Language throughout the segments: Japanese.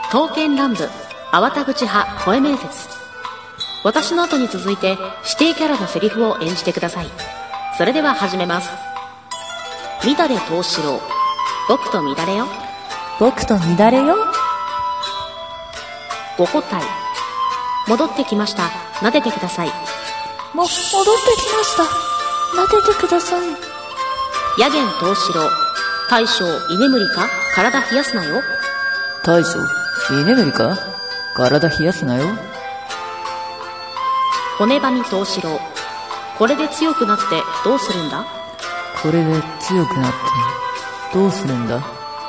刀剣乱舞粟田口派声面接。私の後に続いて指定キャラのセリフを演じてください。それでは始めます。乱れ藤四郎、僕と乱れよ。 僕と乱れよ。 ご個体、戻ってきました。撫でてください。 戻ってきました。撫でてください。 やげん藤四郎、大将居眠りか、体冷やすなよ。 大将居眠りか、体冷やすなよ。 骨ばみ藤四郎、これで強くなってどうするんだ。 これで強くなってどうするんだ。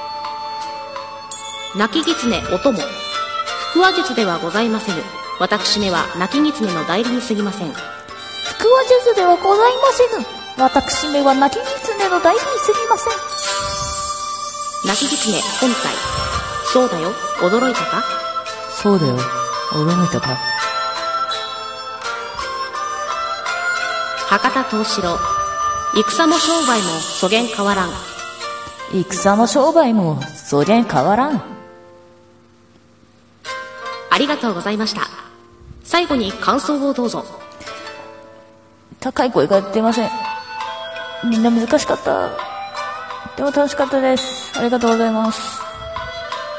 泣き狐お供、腹話術ではございませぬ。私めは泣き狐の代理に過ぎません。 腹話術ではございませぬ。私めは泣き狐の代理に過ぎません。 泣き狐本体、そうだよ、驚いたか。 そうだよ、驚いたか。 博多藤四郎、戦も商売もそげん変わらん。 戦も商売もそげん変わらん。 ありがとうございました。最後に感想をどうぞ。 高い声が出ません。みんな難しかった。でも楽しかったです。ありがとうございます。